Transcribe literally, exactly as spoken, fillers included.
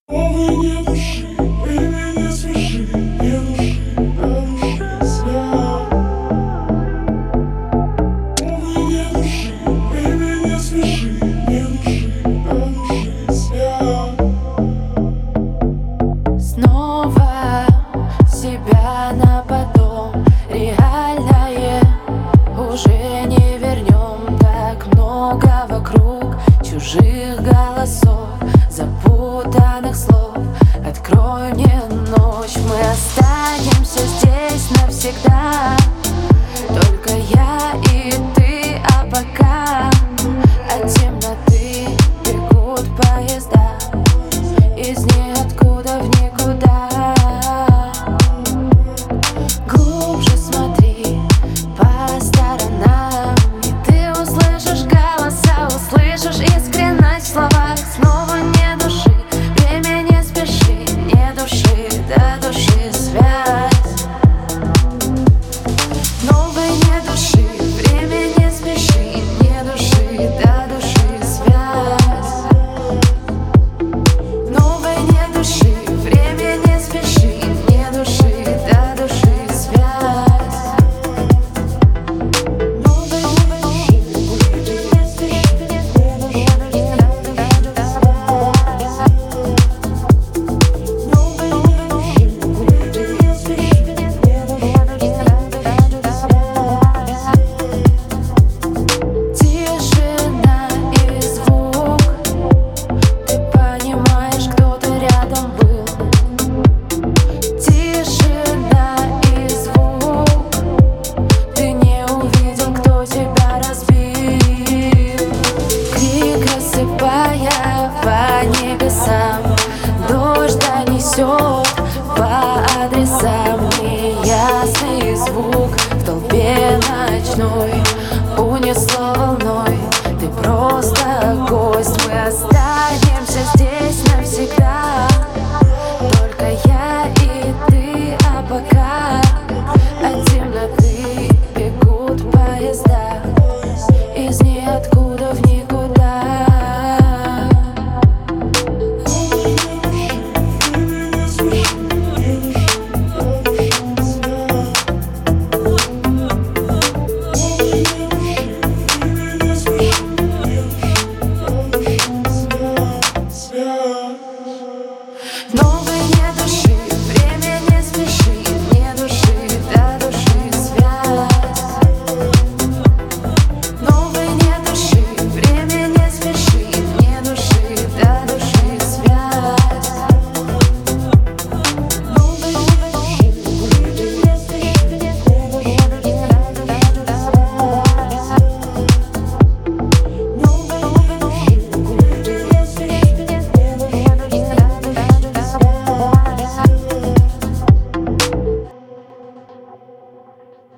Новой не души, время не смеши, не души, а души свят. Новой не души, время не смеши, не души, а души свят. Снова себя на потом, реальное уже не вернем. Так много вокруг чужих голосов, запутанных слов. Открой мне ночь, мы останемся здесь навсегда. Только я и ты, а пока от темноты бегут поезда из ниоткуда в никуда. Глубже смотри по сторонам, и ты услышишь голоса, услышишь искренность в словах. Снова не души, время не спеши, не души, до души связь. Новой не души, время не спеши, не души, до души связь. Новой не души, время не спеши, не души, до души связь. Новой не души, время не спеши, не души, до души связь. Новой не души, время не спеши, не души, до души связь. Тишина и звук, ты понимаешь, кто-то рядом был. Тишина и звук, ты не увидел, кто тебя разбил. Крик, рассыпая по небесам, дождь донесет